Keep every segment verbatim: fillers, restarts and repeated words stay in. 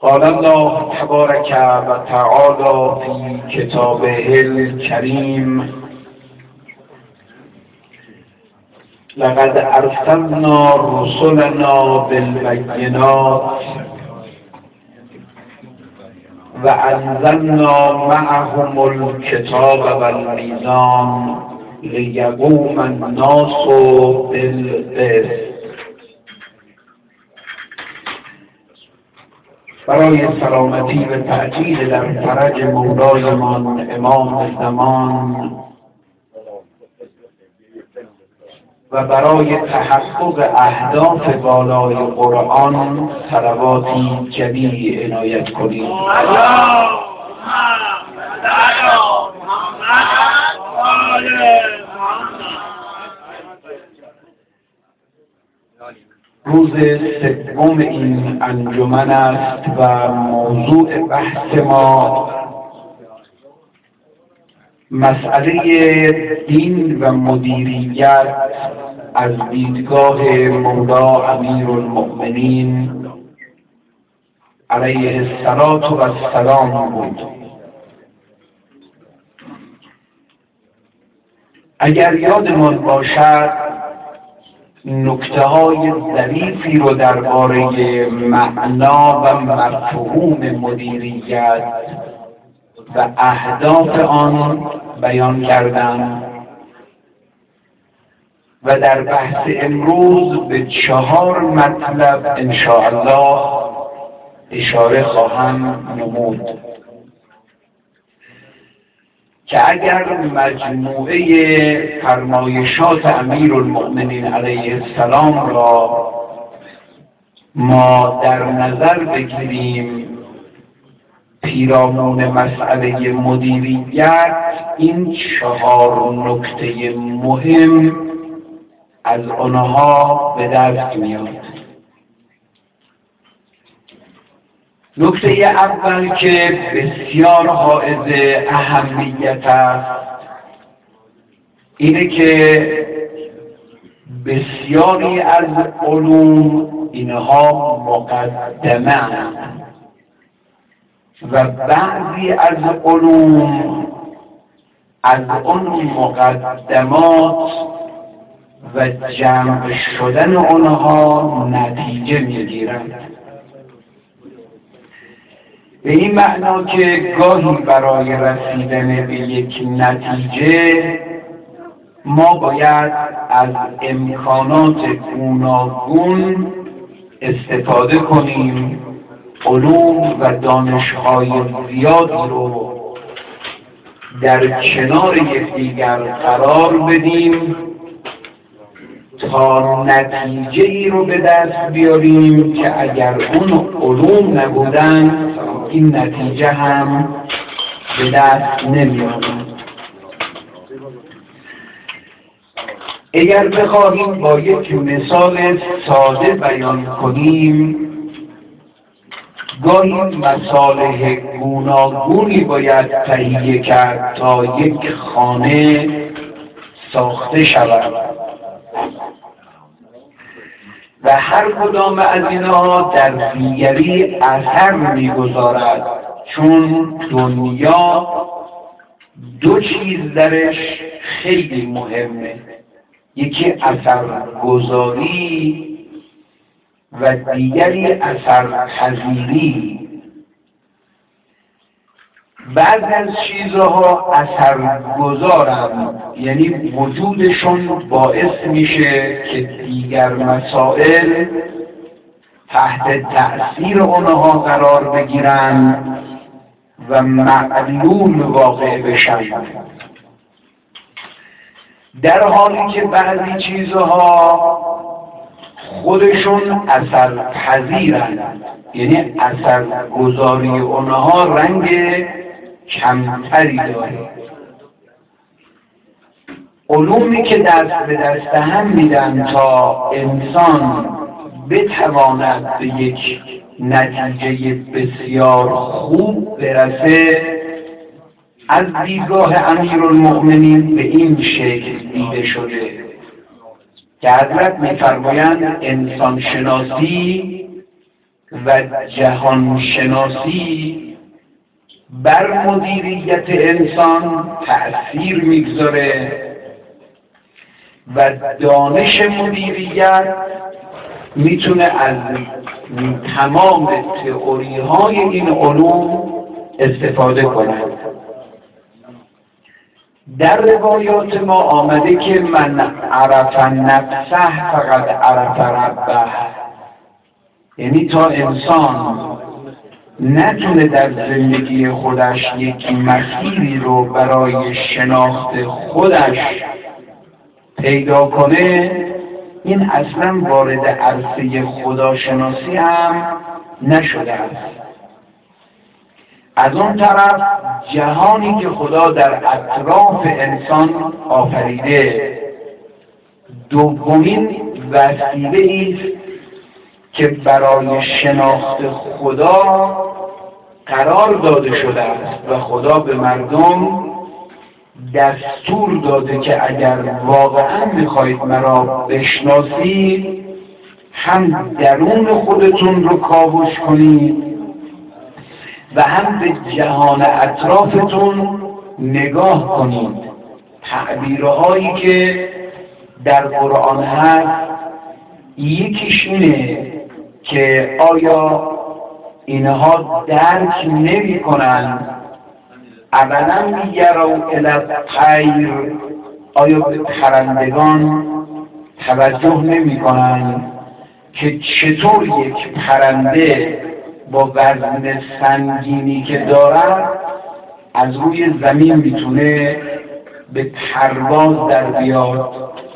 قال الله تبارك و تعالى في كتابه الكريم لقد ارسلنا رسلنا بالبينات وانزلنا معهم الكتاب والميزان لیقوم الناس بالقسط. برای سلامتی و تأکید در فرج مولایمان امام زمان و برای تحقق اهداف بالای قرآن صلواتی جلی عنایت کنید. روز سوم این انجمن است و موضوع بحث ما مسئله دین و مدیریت از دیدگاه مولا امیرالمؤمنین علیه الصلاة و السلام بود. اگر یادمان باشد نکته های ظریفی رو درباره معنا و مفهوم مدیریت و اهداف آن بیان کردم و در بحث امروز به چهار مطلب ان شاء الله اشاره خواهم نمود که اگر مجموعه فرمایشات امیرالمؤمنین علیه السلام را ما در نظر بگیریم پیرامون مسئله مدیریت، این چهار نکته مهم از آنها به دست میاد. نکته اول که بسیار حائز اهمیت است اینه که بسیاری از علوم اینها مقدمه و بعضی از علوم از اون مقدمات و جمع شدن آنها نتیجه میگیرند. به این معنا که گاهی برای رسیدن به یک نتیجه ما باید از امکانات گوناگون استفاده کنیم، علوم و دانش‌های زیادی رو در کنار یکدیگر قرار بدیم تا نتیجه ای رو به دست بیاریم که اگر اون علوم نبودن این نتیجه هم به دست نمیاد. اگر بخواهیم با یک مثال ساده بیان کنیم، گاهی مصالح گوناگونی باید تهیه کرد تا یک خانه ساخته شود و هر کدام از اینها در دیگری اثر میگذارد، چون دنیا دو چیز درش خیلی مهمه، یکی اثرگذاری و دیگری اثرپذیری. بعضی از چیزها اثرگذارند، یعنی وجودشون باعث میشه که دیگر مسائل تحت تأثیر آنها قرار بگیرن و معلول واقع بشن، در حالی که بعضی چیزها خودشون اثرپذیرند، یعنی اثرگذاری آنها رنگ کمتری داره. علومی که دست به دست هم میدن تا انسان بتواند به یک نتیجه بسیار خوب برسه، از دیدگاه امیرالمؤمنین به این شکل دیده شده که حضرت می‌فرمایند انسان شناسی و جهانشناسی بر مدیریت انسان تأثیر میگذاره و دانش مدیریت میتونه از تمام تئوری های این علوم استفاده کنه. در روایات ما آمده که من عرف نفسه فقط عرف ربه، یعنی تا انسان نتونه در زندگی خودش یک مسیری رو برای شناخت خودش پیدا کنه، این اصلا وارد عرصه خداشناسی هم نشده است. از اون طرف جهانی که خدا در اطراف انسان آفریده دومین وسیله است که برای شناخت خدا قرار داده شده است و خدا به مردم دستور داده که اگر واقعا میخواهید مرا بشناسید هم درون خودتون رو کاوش کنید و هم به جهان اطرافتون نگاه کنید. تعبیرهایی که در قرآن هست یکیش اینه که آیا اینها درک نمی کنن اولا یرو الی الطیر، آیا به پرندگان توجه نمی کنن که چطور یک پرنده با وزن سنگینی که دارد از روی زمین میتونه به پرواز در بیاد.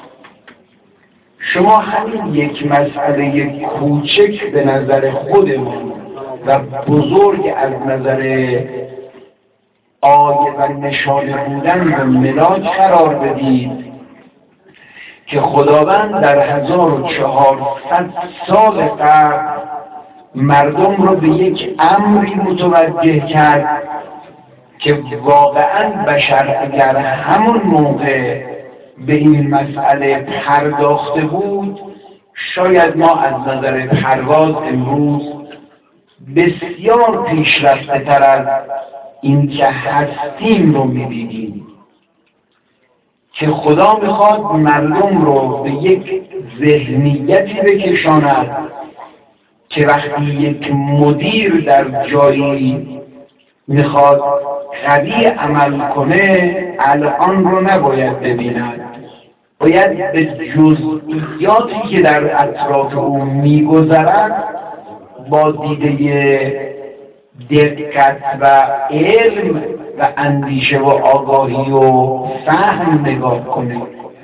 شما همین یک مسئله کوچک به نظر خودمون و بزرگ از نظر آیه و نشانه بودن و ملاک قرار بدید که خداوند در هزار و چهارصد سال قبل مردم رو به یک امری متوجه کرد که واقعا بشر اگر همون موقع به این مسئله پرداخته بود، شاید ما از نظر پرواز امروز بسیار پیشرفته تر از این که هستیم رو می‌دیدیم. که خدا میخواد مردم رو به یک ذهنیتی بکشاند که وقتی یک مدیر در جایی میخواد قوی عمل کنه الان رو نباید ببیند، باید به جزئیاتی که در اطراف او میگذرد با دیده دقت و علم و اندیشه و آگاهی و فهم نگاه کنه.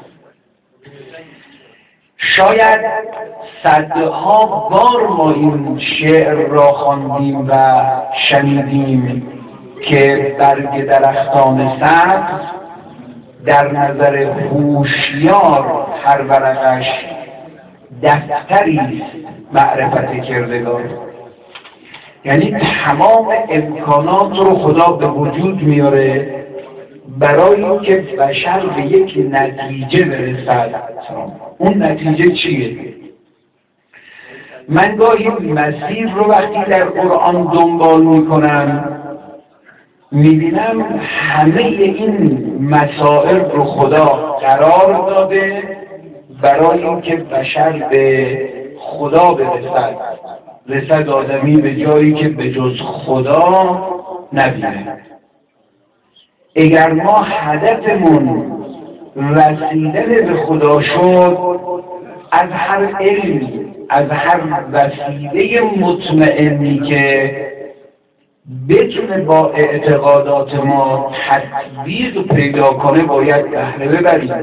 شاید صدها بار ما این شعر را خواندیم و شنیدیم که برگ درختان سبز در نظر هوشیار هر ورقش دفتری است معرفت کردگار. یعنی تمام امکانات رو خدا به وجود میاره برای اینکه بشر به یک نتیجه برسد. اون نتیجه چیه؟ من گاهی مسیر رو وقتی در قرآن دنبال میکنم میبینم همه این مسائل رو خدا قرار داده برای اینکه بشر به خدا برسد، رسد آدمی به جایی که به جز خدا نبینه. اگر ما هدفمون رسیدن به خدا شد، از هر علمی، از هر وسیله مطمئنی که بتونه با اعتقادات ما تطبیق پیدا کنه باید بهره ببریم.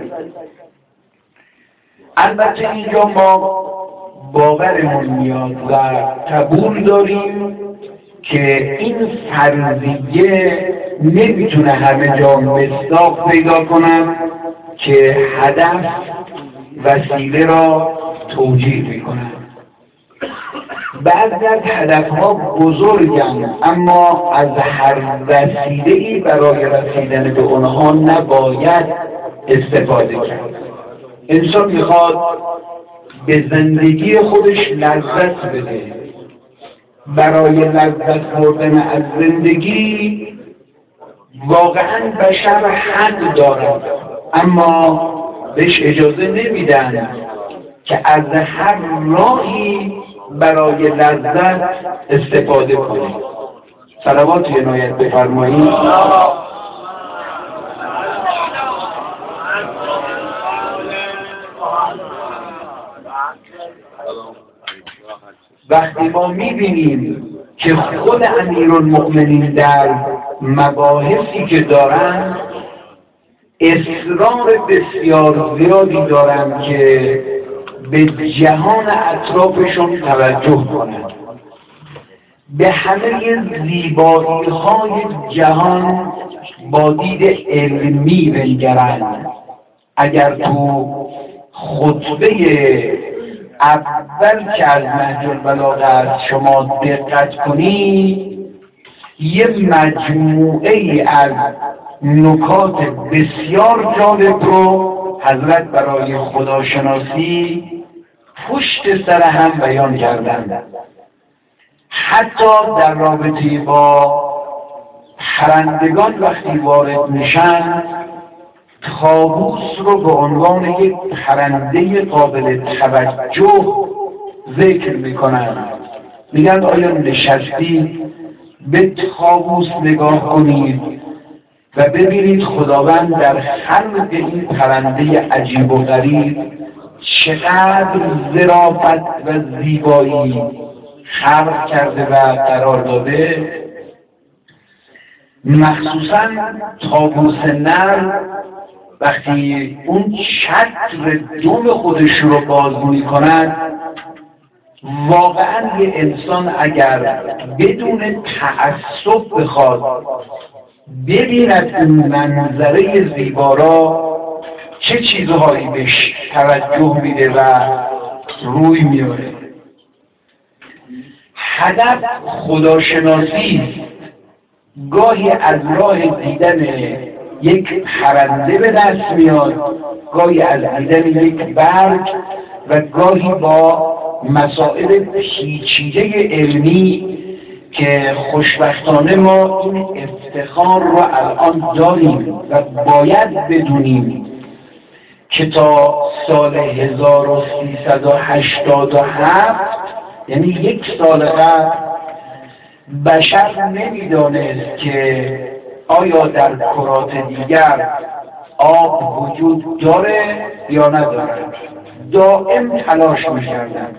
البته اینجا ما باورمون میاد و قبول داریم که این فرضیه نمیتونه همه جا مصداق پیدا کنه که هدف وسیله را توجیه میکنه. بعضی از هدفها بزرگن اما از هر وسیله‌ای برای رسیدن به اونها نباید استفاده کرد. انسان میخواد به زندگی خودش لذت بده، برای لذت بردن از زندگی واقعا بشر حد دارد، اما بهش اجازه نمیدن که از هر راهی برای لذت استفاده کنه. صلوات عنایت بفرمایید. وقتی ما میبینیم که خود امیرالمؤمنین در مباحثی که دارن اصرار بسیار زیادی دارن که به جهان اطرافشون توجه کنند، به همه زیبایی های جهان با دید علمی بنگرند. اگر تو خطبه اول که از نهج البلاغه است شما دقت کنید، یه مجموعه ای از نکات بسیار جالب رو حضرت برای خداشناسی پشت سر هم بیان کردند. حتی در رابطه با پرندگان وقتی وارد میشن، طاووس رو به عنوان یک پرنده قابل توجه ذکر میکنن. میگن آیا نشستید به طاووس نگاه کنید و ببینید خداوند در خلق این پرنده عجیب و غریب چقدر ظرافت و زیبایی خلق کرده و قرار داده. مخصوصا طاووس نر وقتی اون چتر دم خودش رو باز می کند، واقعا یه انسان اگر بدون تعصب بخواد ببیند این منظره زیبا را، چه چیزهایی بهش توجه میده و روی میاره. هدف خداشناسی گاهی از راه دیدن یک پرنده به دست میاد، گاهی از دیدن یک برگ و گاهی با مسائل پیچیده علمی که خوشبختانه ما این افتخار رو الان داریم و باید بدونیم که تا سال هزار و سیصد و هشتاد و هفت، یعنی یک سال قبل، بشر نمیدانست که آیا در کرات دیگر آب وجود داره یا نداره. دائم تلاش می‌کردند.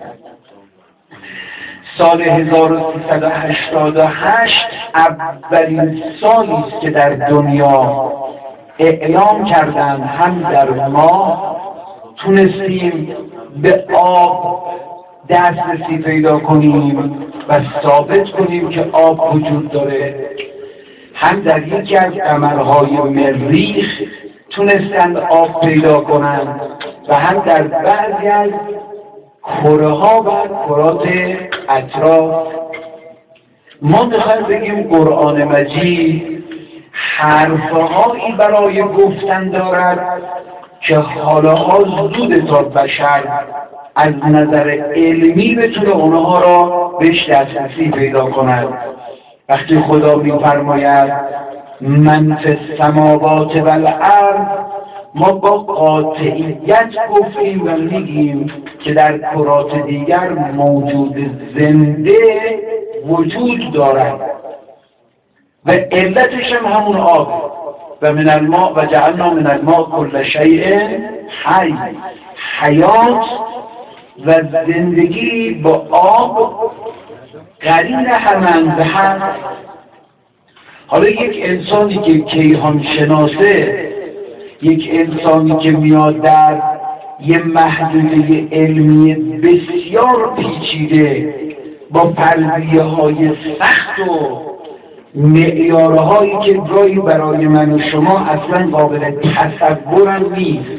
سال هزار و سیصد و هشتاد و هشت اولین سالی است که در دنیا اعلام کردند هم در ما تونستیم به آب دسترسی پیدا کنیم و ثابت کنیم که آب وجود داره، هم در یکی از قمرهای مریخ تونستند آب پیدا کنند و هم در بعضی از کره ها و کرات اطراف. ما میخوایم بگیم قرآن مجید حرفهایی برای گفتن دارد که حالا زود تا بشر از نظر علمی بتونه اونها را بهش دسترسی پیدا کند. وقتی خدا میفرماید من فی السماوات والارض، ما با قاطعیت گفتیم و میگیم که در کرات دیگر موجود زنده وجود دارد و علتش هم همون آب و من الماء و جعلنا من الماء کل شیء حی. حیات و زندگی با آب قرین همند هست. حالا یک انسانی که کیهان شناسه، یک انسانی که میاد در یه محدوده علمی بسیار پیچیده با فرضیه های سخت و معیارهایی که گاهی برای من و شما اصلا قابل تصورم نیست،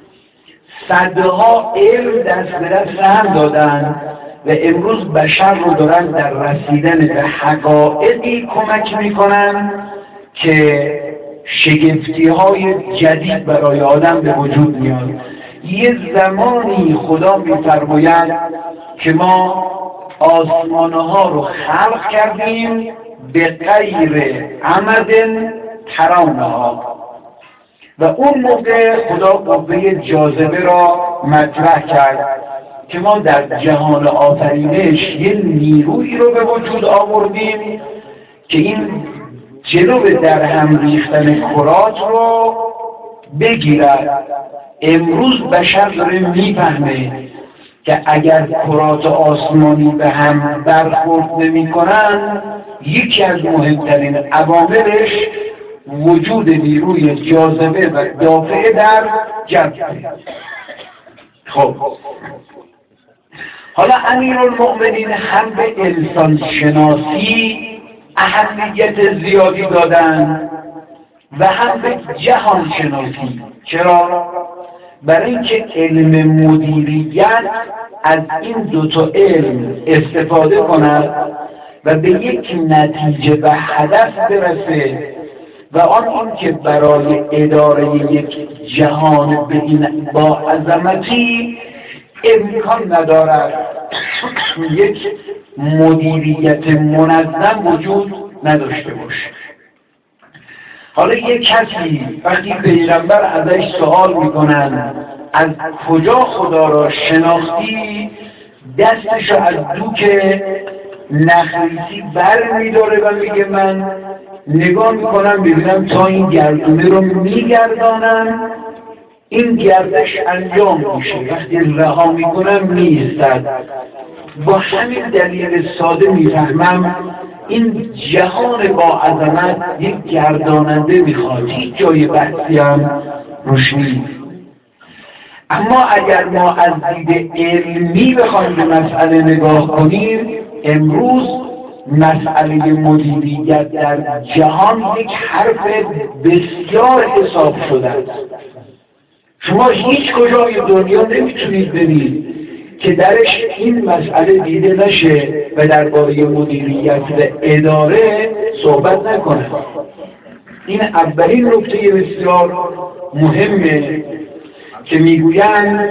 صدها علم دست به دست هم دادن و امروز بشر رو دارن در رسیدن به حقایقی کمک میکنن که شگفتی های جدید برای آدم به وجود میاد. یه زمانی خدا میفرماید که ما آسمانها رو خلق کردیم به غیر عمد ترونها. و اون موقع خدا قوه جاذبه را مطرح کرد که ما در جهان آفرینش یه نیرویی رو به وجود آوردیم که این جلو در هم ریختن کرات رو بگیرد. امروز بشر داره میفهمه که اگر کرات آسمانی به هم برخورد نمی کنن، یکی از مهمترین عواملش وجود نیروی جاذبه و دافعه در جو. خب حالا امیرالمؤمنین هم به انسان شناسی اهمیت زیادی دادن و هم به جهان شناسی. چرا؟ برای اینکه علم مدیریت از این دوتا علم استفاده کند و به یک نتیجه و هدف برسه، و آن این که برای اداره یک جهان به این با عظمتی امکان ندارد یک مدیریت منظم وجود نداشته باشه. حالا یک کسی وقتی پیغمبر ازش سوال میکنن از کجا خدا را شناختی، دستشو از دوک نخریسی بر میداره و میگه من نگاه میکنم ببینم تا این گردونه رو میگردانم، این گردش انجام میشه، وقتی رها میکنم میستد. با همین دلیل ساده میفهمم این جهان با عظمت یک گرداننده میخواد، هیچ جای بحثی هم روش نیست. اما اگر ما از دید علمی بخوایم به مسئله نگاه کنیم، امروز مسئله مدیریت در جهان یک حرف بسیار حساب شده است. شما هیچ کجای دنیا نمیتونید ببینید که درش این مسئله دیده نشه و درباره مدیریت و اداره صحبت نکنه. این اولین نکته بسیار مهمه که میگویند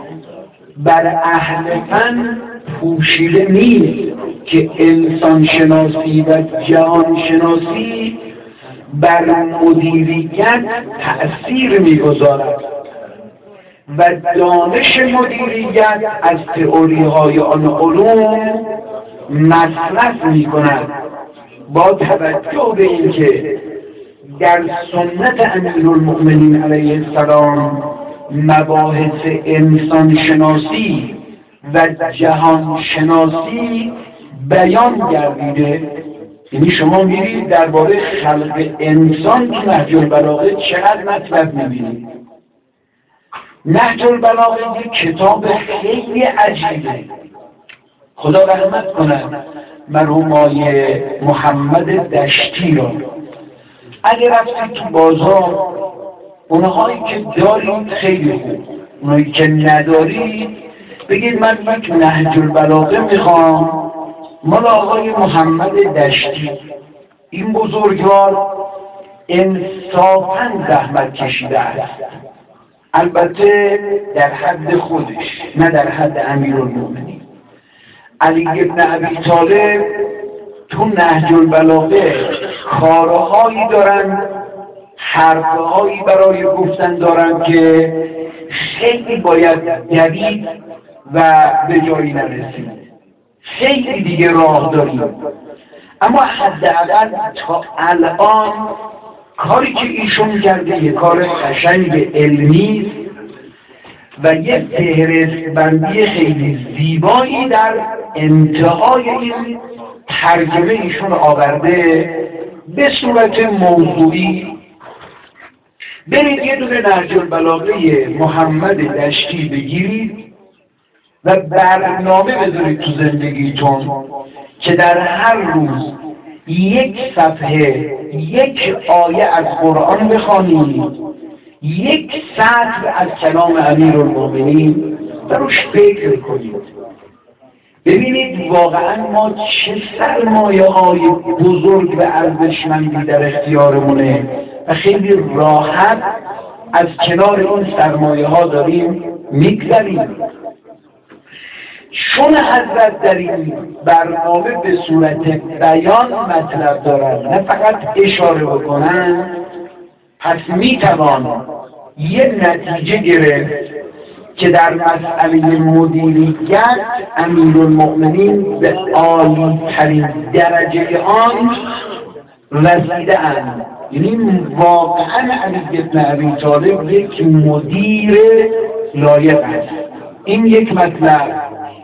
بر اهل فن پوشیده نیست که انسان شناسی و جهان شناسی بر مدیریت تأثیر میگذارد و دانش مدیریت از تئوری های آن علوم مصرف می کند، با توجه به اینکه در سنت امیرالمؤمنین علیه السلام مباحث انسان شناسی و جهان شناسی بیان گردیده. یعنی شما میرید درباره خلق انسان تو نهج البلاغه چقدر مطلب میبینید. نهج البلاغه یک کتاب خیلی عجیبه. خدا رحمت کند مرحوم آقای محمد دشتی را. اگر رفتید تو بازار، اونهایی که دارید خیلی خوب، اونهایی که ندارید بگید من یک نهج البلاغه میخوام مال آقای محمد دشتی. این بزرگوار انصافاً زحمت کشیده است، البته در حد خودش، نه در حد امیرالمؤمنین. علی ابن ابی طالب تو نهج البلاغه کارهایی دارن، حرفهایی برای گفتن دارن که خیلی باید دوید و به جایی نرسید. خیلی دیگه راه داریم، اما حداقل تا الان کاری که ایشون کرده یه کار قشنگ علمی و یه فهرست بندی خیلی زیبایی در انتهای این ترجمه ایشون آورده به صورت موضوعی. برید یه دونه نهج البلاغه محمد دشتی بگیرید و برنامه بذارید تو زندگیتون که در هر روز یک صفحه یک آیه از قرآن بخوانید، یک سطر از کلام امیرالمؤمنین و روش فکر کنید. ببینید واقعا ما چه سرمایه های بزرگ و ارزشمندی در اختیارمونه و خیلی راحت از کنار این سرمایه ها داریم میگذریم. چون حضرت در این برنامه به صورت بیان مطلب دارن نه فقط اشاره بکنن، پس میتوان یه نتیجه گرفت که در مسئله مدیریت امیرالمؤمنین به عالی ترین درجه آن رسیده اند. یعنی واقعا علی بن ابی طالب یک مدیر لایق است. این یک مطلب.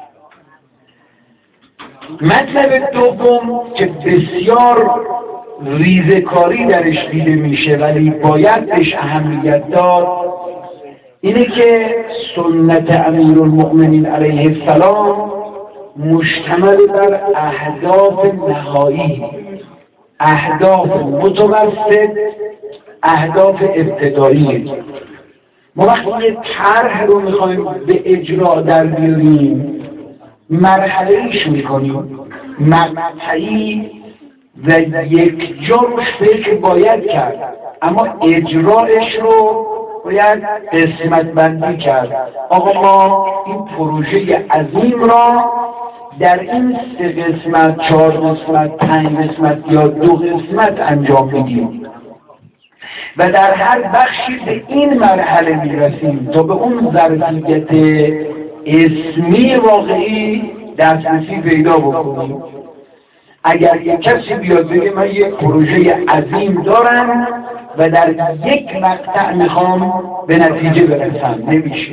مطلب دوم که بسیار ریزکاری درش دیده میشه ولی باید بهش اهمیت داد اینه که سنت امیرالمؤمنین علیه السلام مشتمل بر اهداف نهایی، اهداف متوسط، اهداف ابتدایی. ما وقتی یه طرح رو میخوایم به اجرا در بیاریم مرحله ایش میکنیم، مقطعی و یک جا روش فکر باید کرد، اما اجرایش رو باید قسمت بندی کرد. آقا ما این پروژه عظیم را در این سه قسمت، چهار قسمت، پنج قسمت یا دو قسمت انجام میدیم و در هر بخشی به این مرحله میرسیم تا به اون ظرفیت اسمی واقعی دسترسی پیدا بکنیم. اگر یک کسی بیاد بگه من یک پروژه عظیم دارم و در یک مقطع میخوام به نتیجه برسم، نمیشه.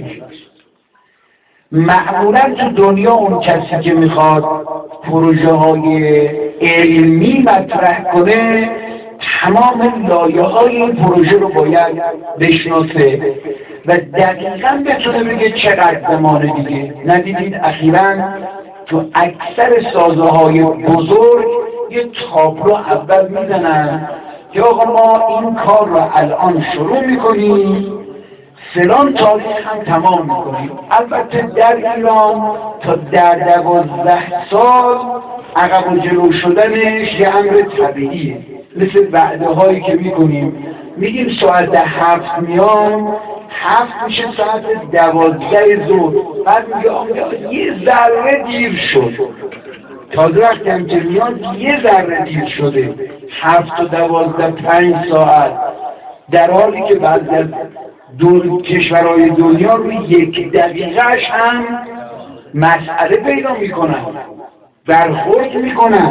معمولا تو دنیا اون کسی که میخواد پروژه های علمی مطرح کنه تمام لایه های این پروژه رو باید بشناسه و دقیقا بتونه بگه چقدر زمانه دیگه. ندیدید اخیراً تو اکثر سازه های بزرگ یه تابلو اول میزنن که آقا ما این کار رو الان شروع میکنیم، فلان تاریخ هم تمام میکنیم. البته در ایران تا در دوازده سال عقب و جلو شدنش یه امر طبیعیه، مثل وعده هایی که میکنیم، میگیم ساعت هفت میام، هفت میشه ساعت دوازده ظهر، بعد میگه آقا یه ذره دیر شد، تازه وقتی هم که میاد یه ذره دیر شده، هفت و دوازده پنج ساعت، در حالی که بعضی از دور کشورهای دنیا روی یک دقیقهش هم مسئله پیدا میکنن، برخورد میکنن.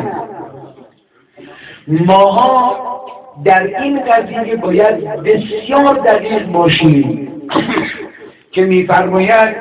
ماها در این قضیه باید بسیار دقیق باشیم که میفرماید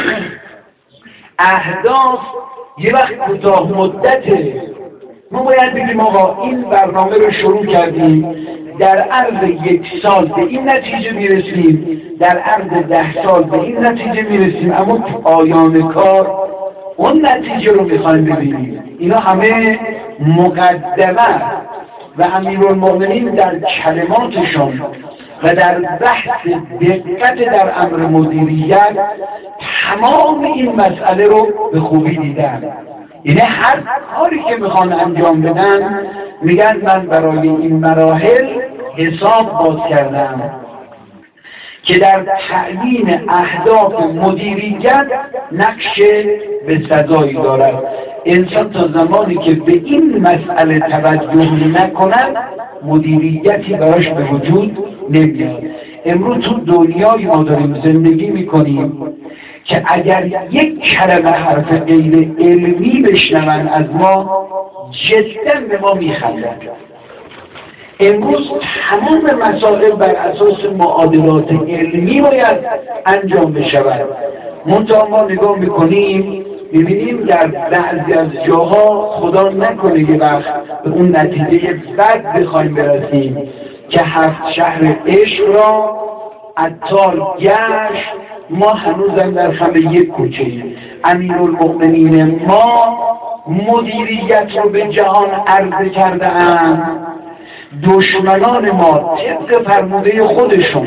اهداف یه وقت کوتاه مدته. ما باید بگیم آقا این برنامه رو شروع کردیم، در عرض یک سال به این نتیجه میرسیم، در عرض ده سال به این نتیجه میرسیم، اما پایان کار اون نتیجه رو میخوایم ببینیم. اینا همه مقدمه و امیرالمؤمنین در کلماتشون و در بحث دقت در امر مدیریت تمام این مسئله رو به خوبی دیدن. یعنی هر کاری که میخوان انجام بدن میگن من برای این مراحل حساب باز کردم که در تعیین اهداف مدیریت نقش به سزایی دارد. انسان تا زمانی که به این مسئله توجه نکند مدیریتی براش به وجود نمیاد. امروز تو دنیای ما داریم زندگی میکنیم که اگر یک کلمه حرف غیر علمی بشنون از ما جدا به ما میخندن. امروز تمام مسائل بر اساس معادلات علمی باید انجام بشود. منتها ما نگاه میکنیم ببینیم در بعضی از جاها خدا نکنه یه وقت به اون نتیجه بد بخوایم برسیم که هفت شهر عشق را عطار گشت، ما هنوزم در خم یک کوچه. امیرالمؤمنین ما مدیریت رو به جهان عرضه کرده اند. دشمنان ما طبق فرموده خودشون،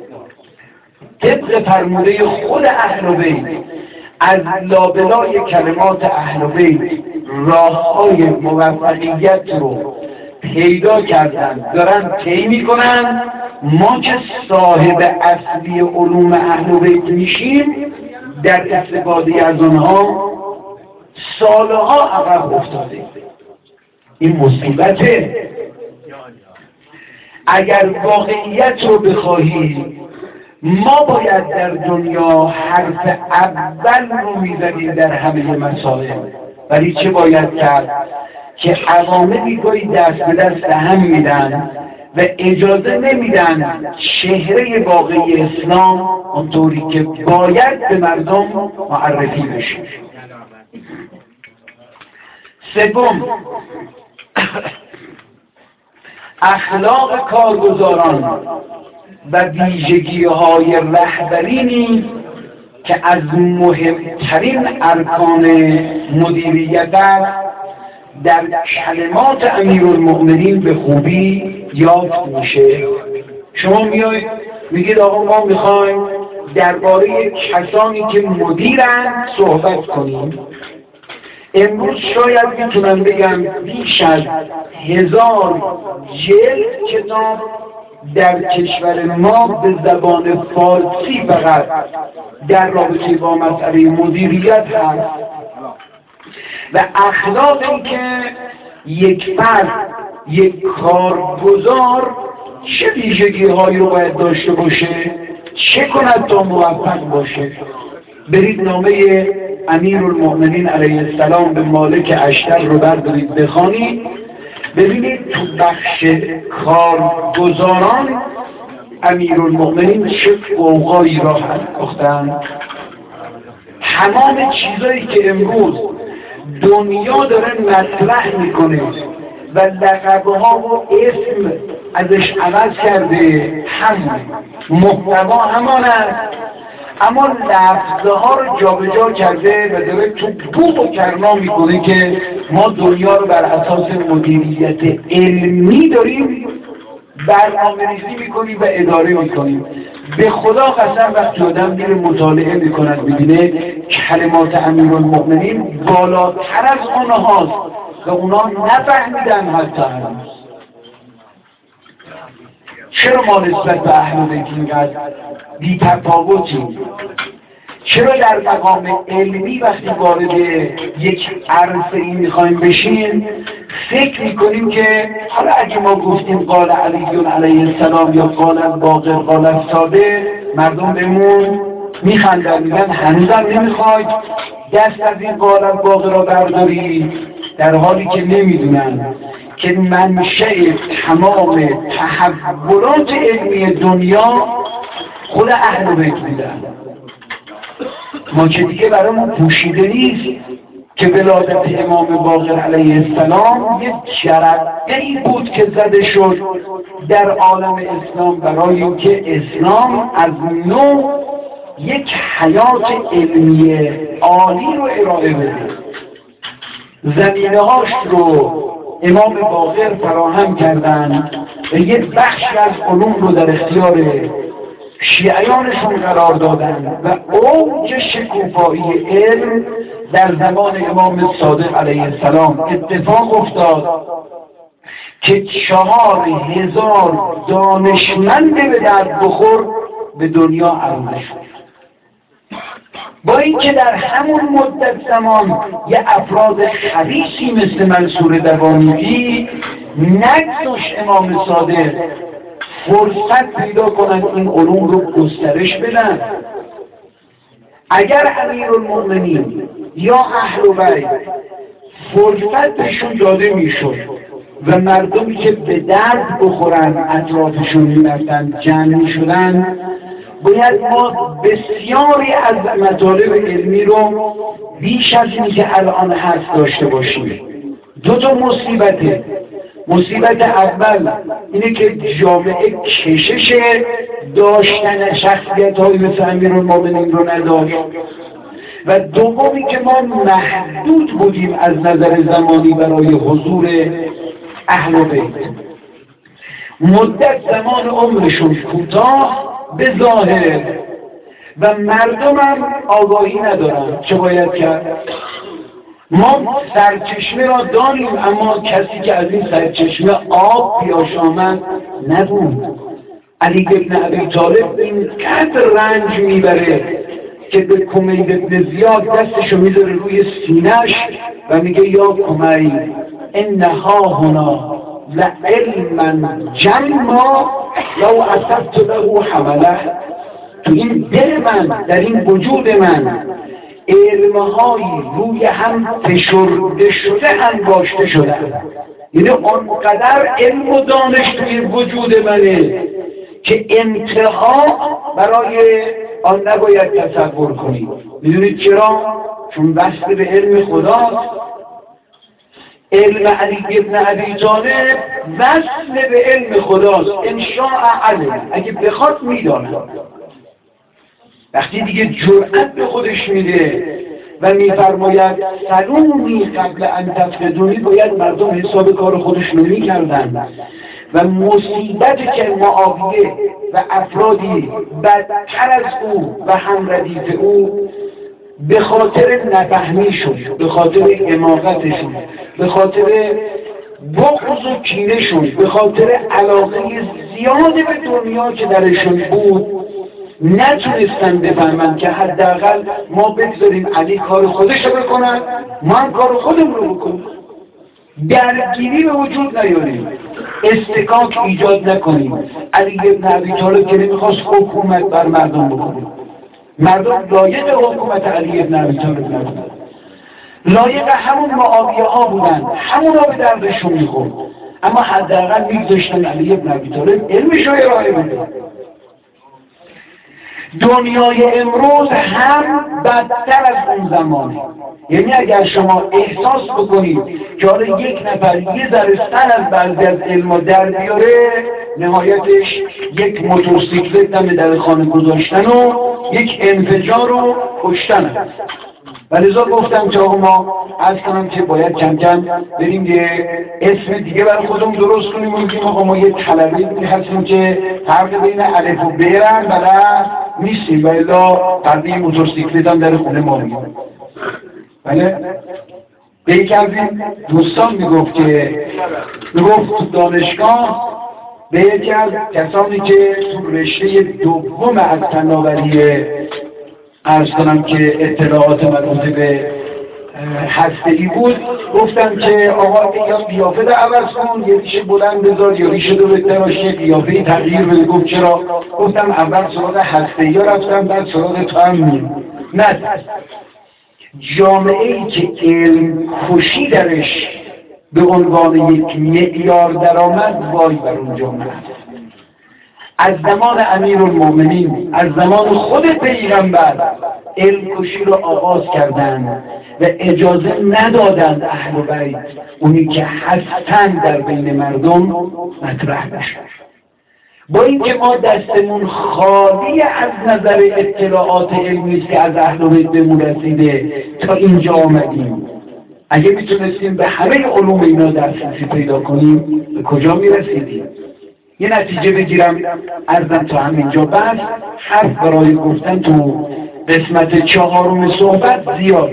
طبق فرموده خود اهل بیت، از لابلای کلمات اهل بیت راه‌های موفقیت رو پیدا کردن، دارن طی میکنن. ما که صاحب اصلی علوم اهل بیت میشیم در استفاده از آنها سالها عقب افتاده. این مصیبته. اگر واقعیت رو بخواهی، ما باید در دنیا حرف اول رو میزنیم در همه مسائل. ولی چه باید کرد؟ که عواملی گاهی دست به دست هم میدن و اجازه نمیدن چهره واقعی اسلام اونطوری که باید به مردم معرفی بشه. سوم، اخلاق کارگزاران و ویژگی‌های رهبری نیز که از مهمترین ارکان مدیریت است، در کلمات امیرالمؤمنین به خوبی یافت میشه. شما میایید میگید آقا ما میخوایم درباره کسانی که مدیرن صحبت کنیم. امروز شاید میتونم بگم بیش از هزار جلد کتاب در کشور ما به زبان فارسی فقط در رابطه با مسئله مدیریت هست و اخلاقی که یک فرد، یک کارگزار چه ویژگی هایی رو باید داشته باشه، چه کند تا موفق باشه. برید نامه امیرالمؤمنین علیه السلام به مالک اشتر رو بردارید بخوانید، ببینید تو بخش کارگزاران امیرالمؤمنین چه فوقایی را انداختن. تمام چیزایی که امروز دنیا داره مطرح میکنه و لقبها و اسم ازش عوض کرده، هم محتوا همان است، اما لفظها رو جابجا کرده و داره تو بوق و کرنا میکنه که ما دنیا رو بر اساس مدیریت علمی داریم برنامه‌ریزی میکنیم و اداره میکنیم. به خدا قسم وقتی آدم میره مطالعه میکند ببینه کلمات امیرالمؤمنین بالاتر از اونهاست و اونا نفهمیدن حتی هنوز. چرا ما نسبت به اهل بیت اینقدر بی تفاوتیم؟ چرا در مقام علمی وقتی وارد یک عرصه‌ای میخوایم بشیم فکر میکنیم که حالا اگه ما گفتیم قال علی علیه السلام یا قال باقر قال ساده، مردم بهمون میخندن، میگن هنوزم نمیخواید دست از این قال باقر را برداری، در حالی که نمیدونن که منشأ تمام تحولات علمی دنیا خود اهل بیت بودن. ما که دیگه برامون پوشیده نیست که ولادت امام باقر علیه السلام یک جرقه‌ای بود که زده شد در عالم اسلام برای اینکه اسلام از نو یک حیات علمی عالی رو ارائه بده. زمینه‌هاش رو امام باقر فراهم کردن و یک بخشی از علوم رو در اختیار شیعیانشون قرار دادن و اوج شکوفایی علم در زمان امام صادق علیه السلام اتفاق افتاد که چهار هزار دانشمند به درد بخور به دنیا عرضه شد. با اینکه در همون مدت زمان یه افراد خبیثی مثل منصور دوانی‌ای نگذاشت امام صادق فرصت پیدا کنند این علوم رو گسترش بدن. اگر امیرالمؤمنین یا اهل بیت فرصت بهشون داده میشد و مردمی که به درد بخورن اطرافشون میرفتن جمع میشدن، باید ما بسیاری از مطالب علمی رو بیش از این که الان هست داشته باشیم. دو تا مصیبته. مصیبت اول اینه که جامعه کشش داشتن شخصیت های مثل امیرالمؤمنین رو نداشت و دومی که ما محدود بودیم از نظر زمانی برای حضور اهل بیت. مدت زمان عمرشون کوتاه به ظاهر و مردم هم آگاهی ندارن چه باید کرد. ما سرچشمه را داریم اما کسی که از این سرچشمه آب بیاشامد نبود. علی بن ابی طالب اینقدر رنج میبره که به کمیل ابن زیاد دستشو میذاره روی سینه‌اش و میگه یا کمیل انها هنا لعلما جما لو اصبت له حمله، تو این دل من، در این وجود من علمهایی روی هم فشرده شده انباشته شده، یعنی آنقدر علم و دانش توی وجود منه که انتها برای آن نباید تصور کنید. میدونید چرا؟ چون وصل به علم خداست. علم علی ابن ابی طالب وصل به علم خداست. ان شاء علم، اگه بخواد میدانه. وقتی دیگه جرأت به خودش میده و میفرماید سلونی قبل ان تفقدونی، باید مردم حساب کار خودشون میکردن و مصیبتی که معاویه و افرادی بدتر از او و هم ردیف او به خاطر نفهمیشون، به خاطر حماقتشون، به خاطر بغض و کینهشون، به خاطر علاقه زیاد به دنیا که درشون بود، نتونستن بفهمن که حداقل ما بگذاریم علی کار خودش رو بکنن، ما هم کار خودمون رو بکنیم، درگیری به وجود نیاریم، استکاک ایجاد نکنیم. علی ابن ابی طالب که نمیخواست حکومت بر مردم بکنه، مردم لایق حکومت علی ابن ابی طالب نبودن، لایق همون معاویه ها بودن، همون ها به دردشون میخورد، اما حداقل میگذاشتن علی ابن ابی طالب علمش رو ارائه بده. دنیای امروز هم بدتر از اون زمانه. یعنی اگر شما احساس بکنید که حالا یک نفر یه ذره سر از بعضی از علم در بیاره، نهایتش یک موتورسیکلت دم در خانه گذاشتن و یک انفجار و کشتن است. و لذا گفتم که آقا ما از کنم که باید کم کم بریم یه اسم دیگه برای خودمون درست کنیم. اون که آقا ما یه طلبه هستیم که فرق بین الف و ب رو بلد نیستیم و الا فرقی موتورسیکلت هم در خونه ما میگیم. بله؟ به یکی از این دوستان میگفت که میگفت تو دانشگاه به یکی از کسانی که تو رشته دوم از فناوری عرض کنم که اطلاعات مربوط به هسته‌ای بود، گفتم که آقا یا قیافه رو عوض کن، یه ریشه بلند بذار یا ریشه رو بتراش، یه قیافه تغییر بده. گفت چرا؟ گفتم اول سراغ هسته‌ای ها رفتم، بعد سراغ تو هم میرم. نه، جامعه‌ای که علم کشی درش به عنوان یک معیار درآمد، وای بر اون جامعه. از زمان امیرالمومنین، از زمان خود پیغمبر علم کشی رو آغاز کردن و اجازه ندادند اهل بیت اونی که هستن در بین مردم مطرح بشن. با اینکه ما دستمون خالی از نظر اطلاعات علمی است که از اهل بیت بهمون رسیده تا اینجا آمدیم، اگه میتونستیم به همه علوم اینا دسترسی پیدا کنیم به کجا میرسیدیم؟ یه نتیجه بگیرم عرضم تا همینجا. بعد حرف برای گفتن تو قسمت چهارم صحبت زیاد.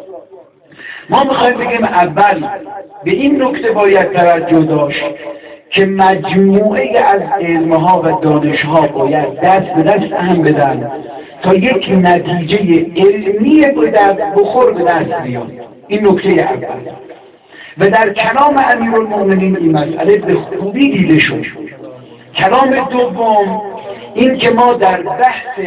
ما میخوایم بگیم اول به این نکته باید توجه داشت که مجموعه از علمها و دانشها باید دست به دست هم بدن تا یک نتیجه علمی به دست بخور به دست بیاد. این نکته اول. و در کلام امیرالمومنین این مسئله به خوبی دیده شد. کلام دوم این که ما در بحث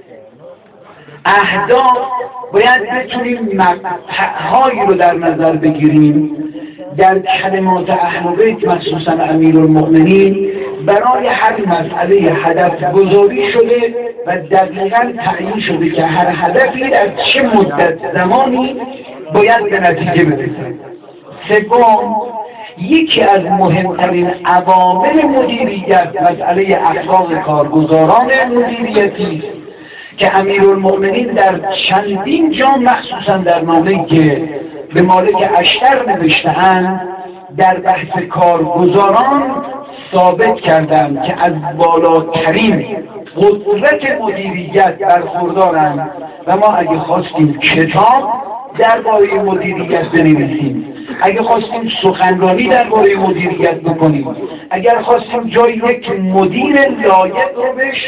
اهداف باید بتونیم مقطع‌هایی رو در نظر بگیریم در کلمات اهل بیت مخصوصا امیرالمؤمنین برای هر مسئله هدف گذاری شده و دقیقاً تعیین شده که هر هدفی در چه مدت زمانی باید به نتیجه برسه. سوم، یکی از مهمترین عوامل مدیریت مسئله اخلاق کارگزاران مدیریتی که امیرالمؤمنین در چندین جا مخصوصا در نامه‌ای که به مالک اشتر نوشته‌اند در بحث کارگزاران ثابت کردند که از بالاترین قدرت مدیریت برخوردارند و ما اگه خواستیم کتاب درباره مدیریت بنویسیم، اگه خواستیم سخنرانی درباره مدیریت بکنیم، اگر خواستیم جای یک مدیر لایق رو بهش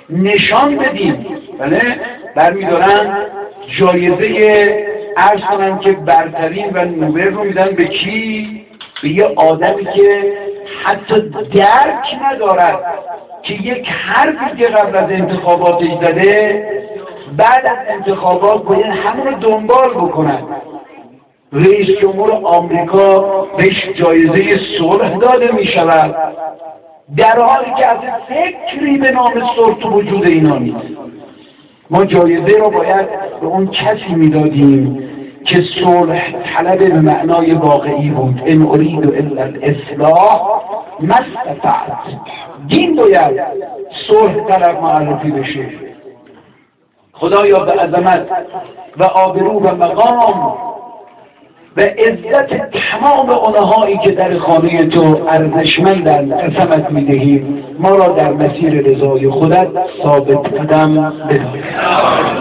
نشان بدیم. بله برمیدارن جایزه عرض کنم که برترین و نوبل رو میدن به کی؟ به یه آدمی که حتی درک ندارد که یک حرفی که قبل از انتخاباتش زده بعد از انتخابات باید همون رو دنبال بکنن. رئیس جمهور آمریکا بهش جایزه صلح داده می شود در حالی که از فکری به نام صلح تو وجود اینا نیست. ما جایزه رو باید به اون کسی میدادیم که صلح طلب به معنای واقعی بود. ان ارید الا الاصلاح ما استطعت. دین باید صلح طلب معرفی بشه. خدایا به عظمت و آبرو و مقام و عزت تمام اونهایی که در خانه تو ارزشمندن قسمت میدهیم ما را در مسیر رضای خودت ثابت قدم بدار.